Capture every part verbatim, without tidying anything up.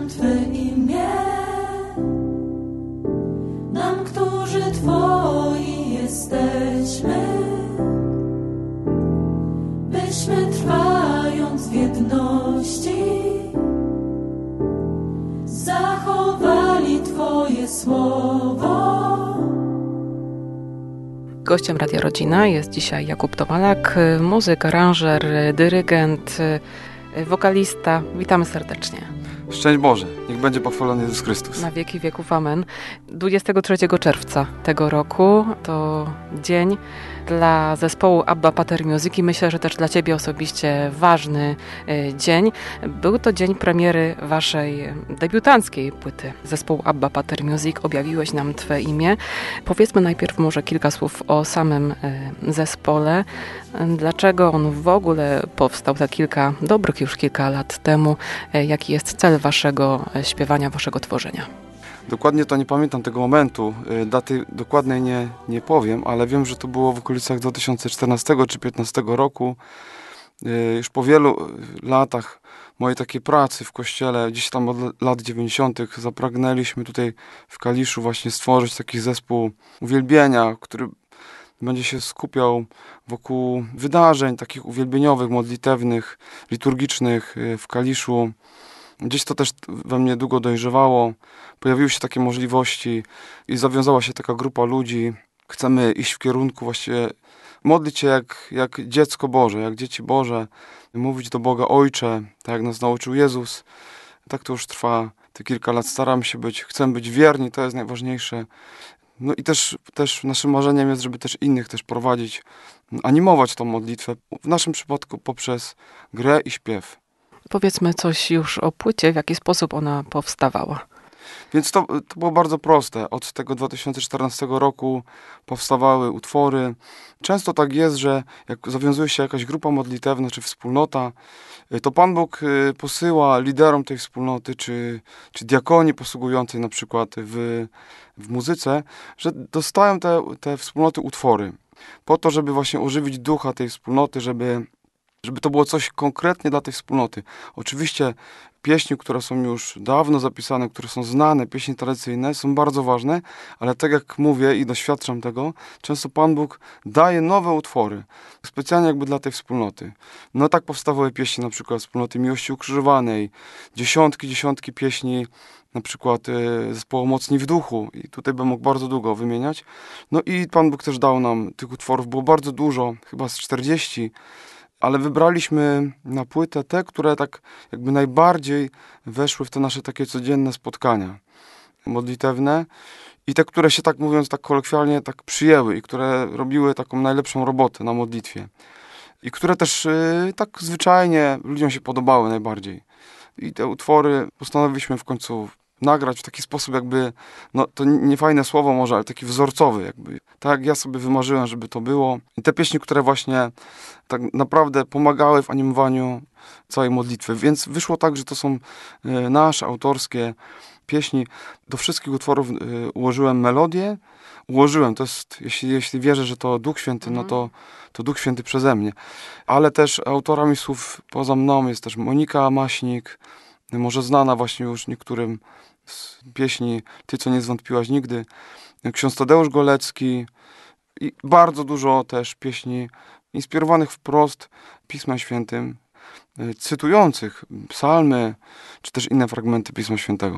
nam Twe imię, nam, którzy Twoi jesteśmy, byśmy trwając w jedności zachowali Twoje słowo. Gościem Radia Rodzina jest dzisiaj Jakub Tomalak, muzyk, aranżer, dyrygent, wokalista. Witamy serdecznie. Szczęść Boże, niech będzie pochwalony Jezus Chrystus. Na wieki wieków, amen. dwudziestego trzeciego czerwca tego roku to dzień dla zespołu Abba Pater Music i myślę, że też dla Ciebie osobiście ważny dzień. Był to dzień premiery Waszej debiutanckiej płyty zespołu Abba Pater Music. Objawiłeś nam Twe imię. Powiedzmy najpierw może kilka słów o samym zespole. Dlaczego on w ogóle powstał za kilka, dobrych już kilka lat temu? Jaki jest cel Waszego śpiewania, Waszego tworzenia? Dokładnie to nie pamiętam tego momentu, daty dokładnej nie, nie powiem, ale wiem, że to było w okolicach dwa tysiące czternastego czy dwa tysiące piętnastego roku. Już po wielu latach mojej takiej pracy w kościele, gdzieś tam od lat dziewięćdziesiątych zapragnęliśmy tutaj w Kaliszu właśnie stworzyć taki zespół uwielbienia, który będzie się skupiał wokół wydarzeń takich uwielbieniowych, modlitewnych, liturgicznych w Kaliszu. Gdzieś to też we mnie długo dojrzewało, pojawiły się takie możliwości i zawiązała się taka grupa ludzi. Chcemy iść w kierunku właściwie, modlić się jak, jak dziecko Boże, jak dzieci Boże, mówić do Boga Ojcze, tak jak nas nauczył Jezus. Tak to już trwa te kilka lat, staramy się być, chcemy być wierni, to jest najważniejsze. No i też, też naszym marzeniem jest, żeby też innych też prowadzić, animować tą modlitwę, w naszym przypadku poprzez grę i śpiew. Powiedzmy coś już o płycie, w jaki sposób ona powstawała. Więc to, to było bardzo proste. Od tego dwa tysiące czternastego roku powstawały utwory. Często tak jest, że jak zawiązuje się jakaś grupa modlitewna czy wspólnota, to Pan Bóg posyła liderom tej wspólnoty, czy, czy diakonii posługującej na przykład w, w muzyce, że dostają te, te wspólnoty utwory po to, żeby właśnie ożywić ducha tej wspólnoty, żeby żeby to było coś konkretnie dla tej wspólnoty. Oczywiście pieśni, które są już dawno zapisane, które są znane, pieśni tradycyjne, są bardzo ważne, ale tak jak mówię i doświadczam tego, często Pan Bóg daje nowe utwory, specjalnie jakby dla tej wspólnoty. No tak powstawały pieśni na przykład wspólnoty Miłości Ukrzyżowanej, dziesiątki, dziesiątki pieśni, na przykład y, zespołu Mocni w Duchu i tutaj bym mógł bardzo długo wymieniać. No i Pan Bóg też dał nam tych utworów, było bardzo dużo, chyba z czterdzieści, ale wybraliśmy na płytę te, które tak jakby najbardziej weszły w te nasze takie codzienne spotkania modlitewne i te, które się tak mówiąc tak kolokwialnie tak przyjęły i które robiły taką najlepszą robotę na modlitwie i które też yy, tak zwyczajnie ludziom się podobały najbardziej. I te utwory postanowiliśmy w końcu nagrać w taki sposób jakby, no to nie fajne słowo może, ale taki wzorcowy jakby. Tak jak ja sobie wymarzyłem, żeby to było. I te pieśni, które właśnie tak naprawdę pomagały w animowaniu całej modlitwy. Więc wyszło tak, że to są y, nasze autorskie pieśni. Do wszystkich utworów y, ułożyłem melodię. Ułożyłem, to jest, jeśli, jeśli wierzę, że to Duch Święty, mm. no to, to Duch Święty przeze mnie. Ale też autorami słów poza mną jest też Monika Maśnik, może znana właśnie już niektórym z pieśni Ty, co nie zwątpiłaś nigdy, ksiądz Tadeusz Golecki i bardzo dużo też pieśni inspirowanych wprost Pismem Świętym, cytujących psalmy, czy też inne fragmenty Pisma Świętego.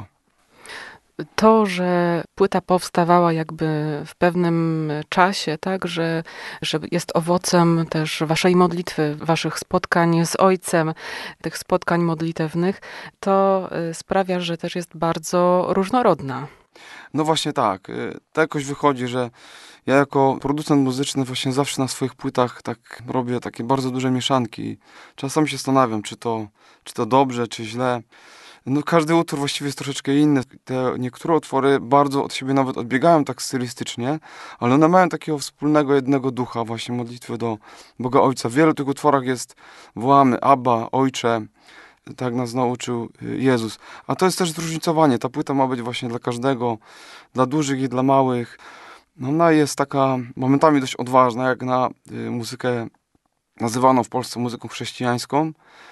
To, że płyta powstawała jakby w pewnym czasie, tak, że, że jest owocem też waszej modlitwy, waszych spotkań z Ojcem, tych spotkań modlitewnych, to sprawia, że też jest bardzo różnorodna. No właśnie tak. To jakoś wychodzi, że ja jako producent muzyczny właśnie zawsze na swoich płytach tak robię takie bardzo duże mieszanki. Czasami się zastanawiam, czy to, czy to dobrze, czy źle. No każdy utwór właściwie jest troszeczkę inny. Te niektóre utwory bardzo od siebie nawet odbiegają tak stylistycznie, ale one mają takiego wspólnego jednego ducha, właśnie modlitwy do Boga Ojca. W wielu tych utworach jest, wołamy Abba, Ojcze, tak nas nauczył Jezus. A to jest też zróżnicowanie. Ta płyta ma być właśnie dla każdego, dla dużych i dla małych. No ona jest taka momentami dość odważna, jak na y, muzykę nazywaną w Polsce muzyką chrześcijańską.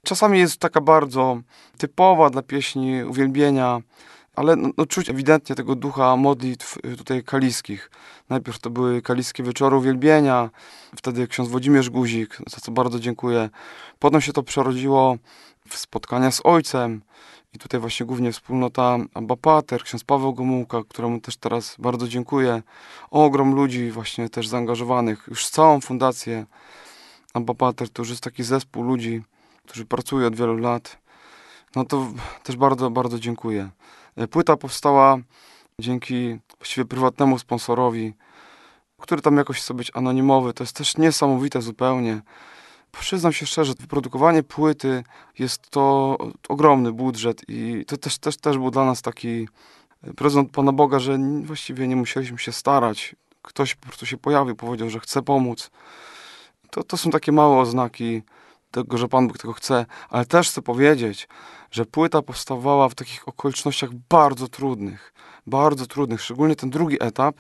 Czasami jest taka bardzo typowa dla pieśni uwielbienia, ale no, no, czuć ewidentnie tego ducha modlitw tutaj kaliskich. Najpierw to były kaliskie wieczory uwielbienia, wtedy ksiądz Włodzimierz Guzik, za co bardzo dziękuję. Potem się to przerodziło w spotkania z ojcem i tutaj właśnie głównie wspólnota Abba Pater, ksiądz Paweł Gomułka, któremu też teraz bardzo dziękuję. Ogrom ludzi właśnie też zaangażowanych, już całą fundację Abba Pater, to już jest taki zespół ludzi, którzy pracują od wielu lat. No to też bardzo, bardzo dziękuję. Płyta powstała dzięki właściwie prywatnemu sponsorowi, który tam jakoś chce być anonimowy. To jest też niesamowite zupełnie. Przyznam się szczerze, wyprodukowanie płyty jest to ogromny budżet i to też, też, też był dla nas taki prezent Pana Boga, że właściwie nie musieliśmy się starać. Ktoś po prostu się pojawił, powiedział, że chce pomóc. To, to są takie małe oznaki tego, że Pan Bóg tego chce, ale też chcę powiedzieć, że płyta powstawała w takich okolicznościach bardzo trudnych, bardzo trudnych, szczególnie ten drugi etap,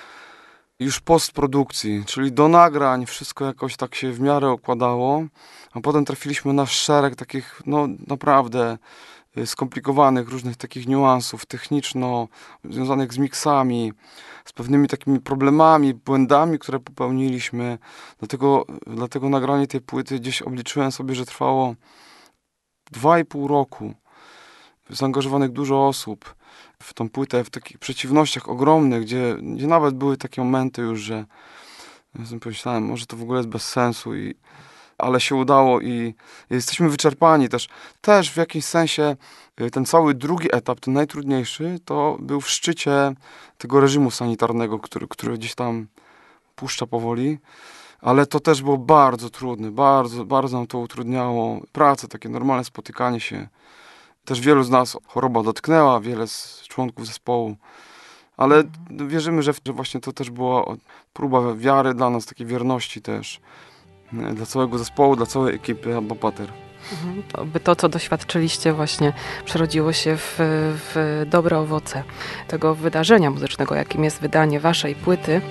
już postprodukcji, czyli do nagrań wszystko jakoś tak się w miarę układało, a potem trafiliśmy na szereg takich, no naprawdę skomplikowanych różnych takich niuansów techniczno, związanych z miksami, z pewnymi takimi problemami, błędami, które popełniliśmy. Dlatego, dlatego nagranie tej płyty gdzieś obliczyłem sobie, że trwało dwa i pół roku. Zaangażowanych dużo osób w tą płytę, w takich przeciwnościach ogromnych, gdzie, gdzie nawet były takie momenty już, że ja sobie pomyślałem, może to w ogóle jest bez sensu, i, ale się udało i jesteśmy wyczerpani też. Też w jakimś sensie ten cały drugi etap, ten najtrudniejszy, to był w szczycie tego reżimu sanitarnego, który, który gdzieś tam puszcza powoli, ale to też było bardzo trudne, bardzo, bardzo nam to utrudniało pracę, takie normalne spotykanie się. Też wielu z nas choroba dotknęła, wiele z członków zespołu, ale wierzymy, że właśnie to też była próba wiary dla nas, takiej wierności też, dla całego zespołu, dla całej ekipy Abba Pater. Mhm. By to, co doświadczyliście, właśnie przerodziło się w, w dobre owoce tego wydarzenia muzycznego, jakim jest wydanie waszej płyty.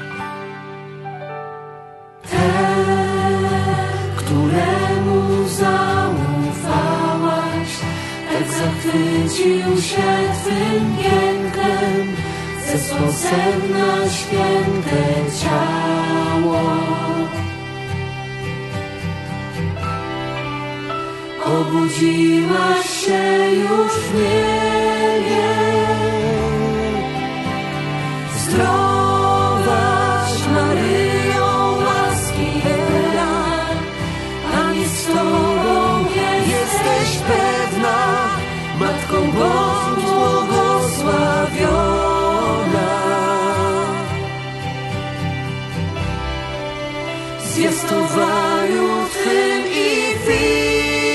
Któremu zaufałaś, tak zachwycił się Twym pięknem, zesłał sen na święte ciało. Obudziłaś się już w niebie, zdrowaś Maryjo, łaski pełna, Pan jest z Tobą, jesteś pewna, Matką Bożą błogosławiona. W zwiastowaniu Twym i Wija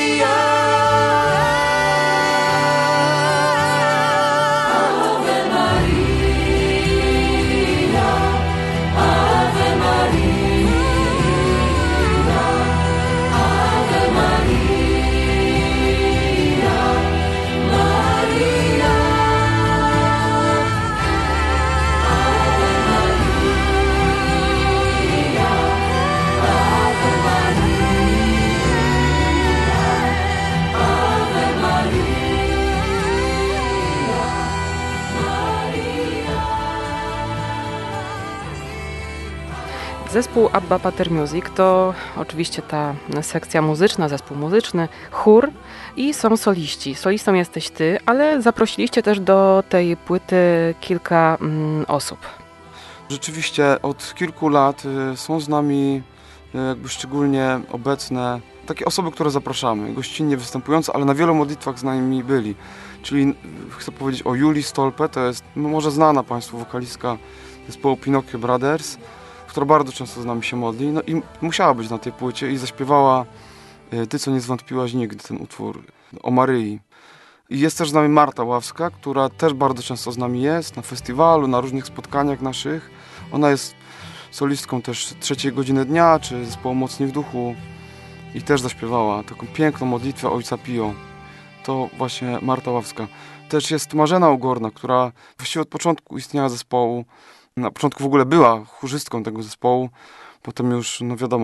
Zespół Abba Pater Music to oczywiście ta sekcja muzyczna, zespół muzyczny, chór i są soliści. Solistą jesteś ty, ale zaprosiliście też do tej płyty kilka mm, osób. Rzeczywiście od kilku lat y, są z nami y, jakby szczególnie obecne takie osoby, które zapraszamy, gościnnie występujące, ale na wielu modlitwach z nami byli. Czyli y, chcę powiedzieć o Julii Stolpe, to jest może znana Państwu wokalistka zespołu Pinocchio Brothers, która bardzo często z nami się modli, no i musiała być na tej płycie i zaśpiewała Ty, co nie zwątpiłaś nigdy, ten utwór o Maryi. I jest też z nami Marta Ławska, która też bardzo często z nami jest, na festiwalu, na różnych spotkaniach naszych. Ona jest solistką też Trzeciej Godziny Dnia, czy zespołu Mocni w Duchu i też zaśpiewała taką piękną modlitwę Ojca Pio. To właśnie Marta Ławska. Też jest Marzena Ugorna, która właściwie od początku istnienia zespołu, na początku w ogóle była chórzystką tego zespołu, potem już, no wiadomo,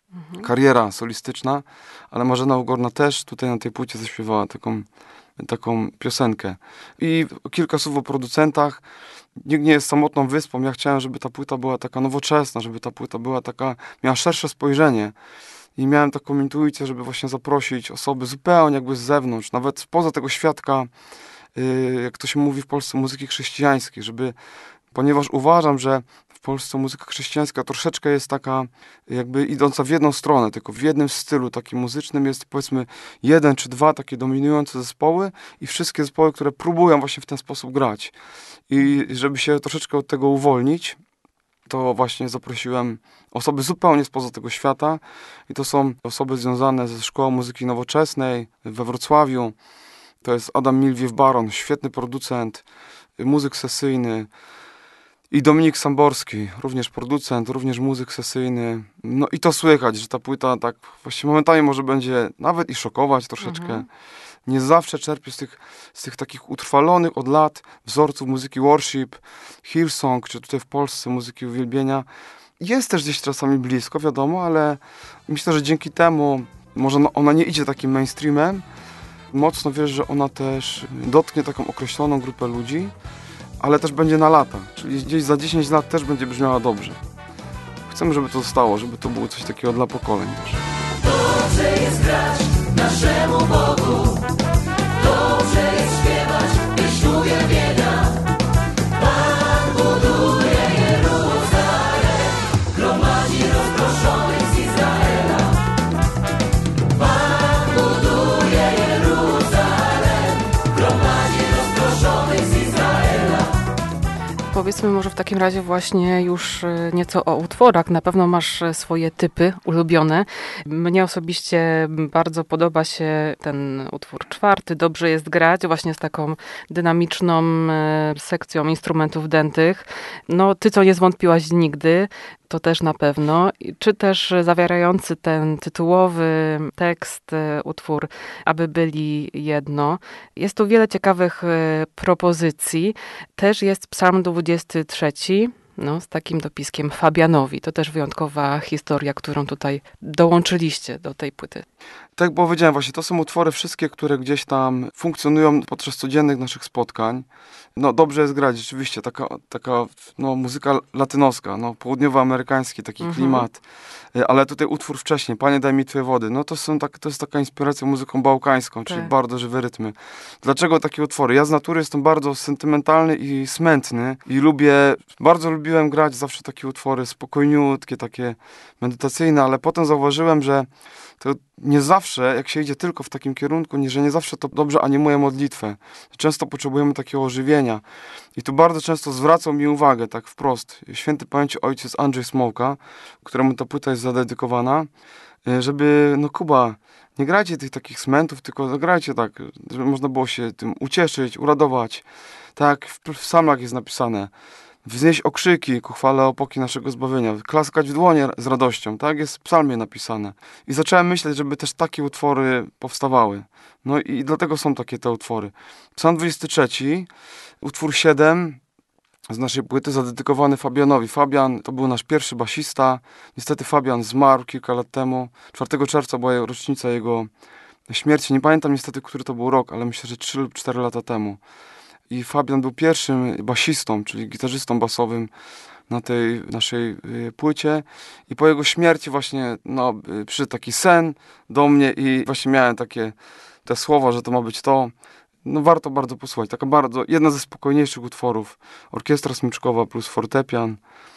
mhm. kariera solistyczna, ale Marzena Ugorna też tutaj na tej płycie zaśpiewała taką, taką piosenkę. I kilka słów o producentach. Nikt nie jest samotną wyspą. Ja chciałem, żeby ta płyta była taka nowoczesna, żeby ta płyta była taka, miała szersze spojrzenie. I miałem taką intuicję, żeby właśnie zaprosić osoby zupełnie jakby z zewnątrz, nawet spoza tego świadka, yy, jak to się mówi w Polsce, muzyki chrześcijańskiej, żeby, ponieważ uważam, że w Polsce muzyka chrześcijańska troszeczkę jest taka jakby idąca w jedną stronę, tylko w jednym stylu takim muzycznym jest powiedzmy jeden czy dwa takie dominujące zespoły i wszystkie zespoły, które próbują właśnie w ten sposób grać. I żeby się troszeczkę od tego uwolnić, to właśnie zaprosiłem osoby zupełnie spoza tego świata i to są osoby związane ze Szkołą Muzyki Nowoczesnej we Wrocławiu. To jest Adam Milwiew-Baron, świetny producent, muzyk sesyjny, i Dominik Samborski, również producent, również muzyk sesyjny. No i to słychać, że ta płyta tak właściwie momentami może będzie nawet i szokować troszeczkę. Mhm. Nie zawsze czerpie z tych, z tych takich utrwalonych od lat wzorców muzyki worship, Hillsong, czy tutaj w Polsce muzyki uwielbienia. Jest też gdzieś czasami blisko, wiadomo, ale myślę, że dzięki temu może ona nie idzie takim mainstreamem. Mocno wiesz, że ona też dotknie taką określoną grupę ludzi, ale też będzie na lata, czyli gdzieś za dziesięć lat też będzie brzmiała dobrze. Chcemy, żeby to zostało, żeby to było coś takiego dla pokoleń też. Dobrze jest grać naszemu Bogu, dobrze jest śpiewać pieśń uwielbienia. Pan buduje Jeruzalem, gromadzi rozproszonych z Izraela. Pan buduje Jeruzalem, gromadzi rozproszonych z Izraela. Powiedzmy może w takim razie właśnie już nieco o utworach. Na pewno masz swoje typy ulubione. Mnie osobiście bardzo podoba się ten utwór czwarty, Dobrze jest grać, właśnie z taką dynamiczną sekcją instrumentów dętych. No, Ty, co nie zwątpiłaś nigdy, to też na pewno. Czy też zawierający ten tytułowy tekst, utwór Aby byli jedno. Jest tu wiele ciekawych propozycji. Też jest psalm dwudziesty trzeci, no, z takim dopiskiem Fabianowi. To też wyjątkowa historia, którą tutaj dołączyliście do tej płyty. Tak jak powiedziałem, właśnie to są utwory wszystkie, które gdzieś tam funkcjonują podczas codziennych naszych spotkań. No dobrze jest grać, rzeczywiście, taka, taka no, muzyka latynoska, no, południowoamerykański taki mhm. klimat. Ale tutaj utwór wcześniej, Panie daj mi Twoje wody, no to, są tak, to jest taka inspiracja muzyką bałkańską, czyli tak. bardzo żywe rytmy. Dlaczego takie utwory? Ja z natury jestem bardzo sentymentalny i smętny i lubię, bardzo lubiłem grać zawsze takie utwory spokojniutkie, takie medytacyjne, ale potem zauważyłem, że to nie zawsze, jak się idzie tylko w takim kierunku, nie, że nie zawsze to dobrze animuje modlitwę. Często potrzebujemy takiego ożywienia. I tu bardzo często zwracał mi uwagę, tak wprost, święty pamięci ojciec Andrzej Smołka, któremu ta płyta jest zadedykowana, żeby, no Kuba, nie grajcie tych takich smętów, tylko zagrajcie tak, żeby można było się tym ucieszyć, uradować. Tak, w, w psalmach jest napisane. Wznieść okrzyki ku chwale opoki naszego zbawienia, klaskać w dłonie z radością, tak jest w psalmie napisane. I zacząłem myśleć, żeby też takie utwory powstawały. No i, i dlatego są takie te utwory. Psalm dwudziesty trzeci, utwór siedem z naszej płyty zadedykowany Fabianowi. Fabian to był nasz pierwszy basista. Niestety Fabian zmarł kilka lat temu. czwartego czerwca była rocznica jego śmierci. Nie pamiętam niestety, który to był rok, ale myślę, że trzy lub cztery lata temu. I Fabian był pierwszym basistą, czyli gitarzystą basowym na tej naszej y, płycie. I po jego śmierci właśnie no, y, przyszedł taki sen do mnie i właśnie miałem takie te słowa, że to ma być to. No warto bardzo posłuchać. Taka bardzo, jedna ze spokojniejszych utworów. Orkiestra smyczkowa plus fortepian.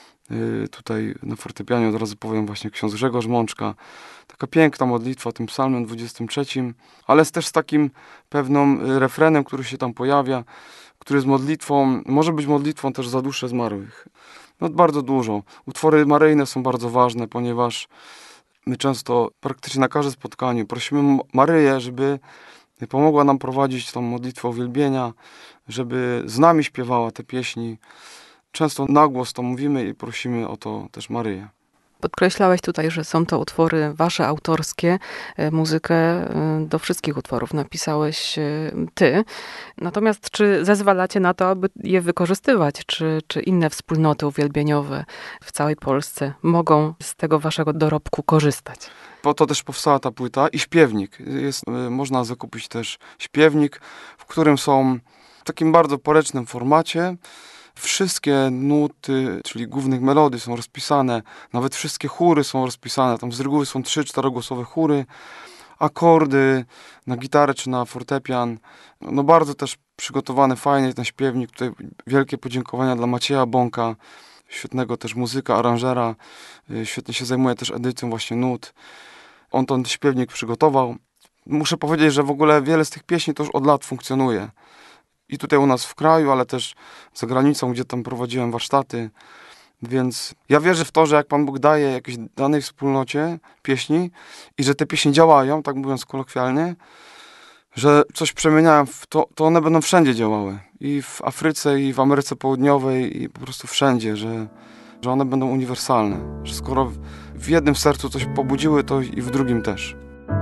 Y, tutaj na fortepianie od razu powiem właśnie ksiądz Grzegorz Mączka. Taka piękna modlitwa tym psalmem dwudziestym trzecim, ale też z takim pewną refrenem, który się tam pojawia, który jest modlitwą, może być modlitwą też za dusze zmarłych. No bardzo dużo. Utwory maryjne są bardzo ważne, ponieważ my często, praktycznie na każdym spotkaniu prosimy Maryję, żeby pomogła nam prowadzić tą modlitwę uwielbienia, żeby z nami śpiewała te pieśni. Często na głos to mówimy i prosimy o to też Maryję. Podkreślałeś tutaj, że są to utwory wasze autorskie. Muzykę do wszystkich utworów napisałeś ty. Natomiast czy zezwalacie na to, aby je wykorzystywać? Czy, czy inne wspólnoty uwielbieniowe w całej Polsce mogą z tego waszego dorobku korzystać? Po to też powstała ta płyta i śpiewnik. Jest, można zakupić też śpiewnik, w którym są w takim bardzo poręcznym formacie wszystkie nuty, czyli głównych melodii są rozpisane, nawet wszystkie chóry są rozpisane, tam z reguły są trzy, czterogłosowe chóry, akordy na gitarę czy na fortepian. No bardzo też przygotowany, fajnie ten śpiewnik. Tutaj wielkie podziękowania dla Macieja Bąka, świetnego też muzyka, aranżera. Świetnie się zajmuje też edycją właśnie nut. On ten śpiewnik przygotował. Muszę powiedzieć, że w ogóle wiele z tych pieśni to już od lat funkcjonuje. I tutaj u nas w kraju, ale też za granicą, gdzie tam prowadziłem warsztaty. Więc ja wierzę w to, że jak Pan Bóg daje jakiejś danej wspólnocie pieśni i że te pieśni działają, tak mówiąc kolokwialnie, że coś przemieniają, w to, to one będą wszędzie działały. I w Afryce, i w Ameryce Południowej, i po prostu wszędzie, że, że one będą uniwersalne. Że skoro w jednym sercu coś pobudziły, to i w drugim też.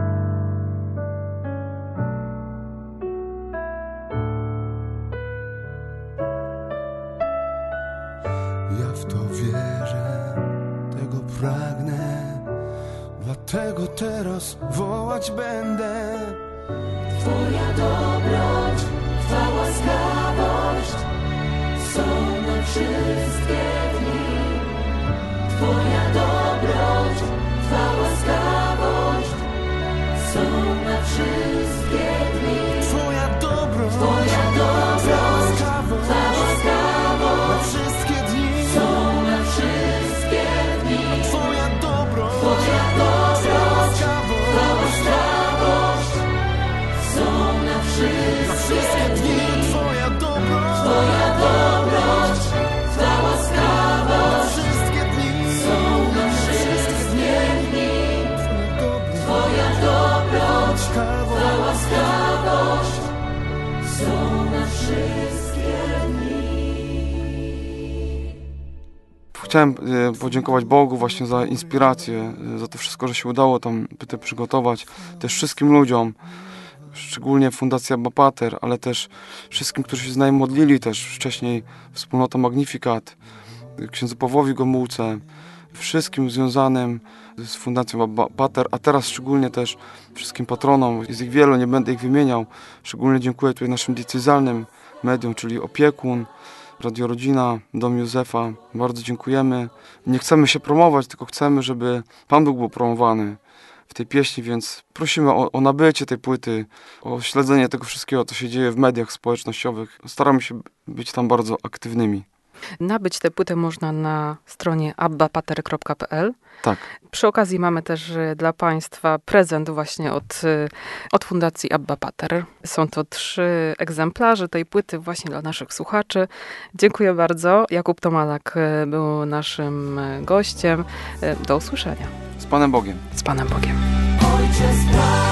Ja w to wierzę, tego pragnę, dlatego teraz wołać będę. Twoja dobroć, Twa łaskawość są na wszystkie dni. Twoja dobroć, Twa łaskawość są na wszystkie dni. Twoja dobroć, Twoja dobroć, Twa łaskawość na wszystkie dni. są na wszystkie dni. Twoja dobroć, Twoja dobroć, Twa łaskawość są na wszystkie dni. Twoja dobroć, Twoja dobroć, Twa na łaskawość wszystkie dni. są na wszystkie dni. Twoja Twoja dobroć, Twa dobroć, łaskawość są na wszystkie dni. Chciałem e, podziękować Bogu właśnie za inspirację, e, za to wszystko, że się udało tam płytę przygotować. Też wszystkim ludziom, szczególnie Fundacja Abba Pater, ale też wszystkim, którzy się z nami modlili, też wcześniej wspólnota Magnificat, księdzu Pawłowi Gomułce, wszystkim związanym z Fundacją Abba Pater, a teraz szczególnie też wszystkim patronom. Jest ich wielu, nie będę ich wymieniał. Szczególnie dziękuję tutaj naszym diecezjalnym mediom, czyli Opiekun, Radio Rodzina, Dom Józefa. Bardzo dziękujemy. Nie chcemy się promować, tylko chcemy, żeby Pan Bóg był promowany w tej pieśni, więc prosimy o, o nabycie tej płyty, o śledzenie tego wszystkiego, co się dzieje w mediach społecznościowych. Staramy się być tam bardzo aktywnymi. Nabyć tę płytę można na stronie abba pater kropka p l. Tak. Przy okazji mamy też y, dla Państwa prezent właśnie od, y, od Fundacji Abba Pater. Są to trzy egzemplarze tej płyty właśnie dla naszych słuchaczy. Dziękuję bardzo. Jakub Tomalak y, był naszym y, gościem. Y, Do usłyszenia. Z Panem Bogiem. Z Panem Bogiem. Ojcze spraw.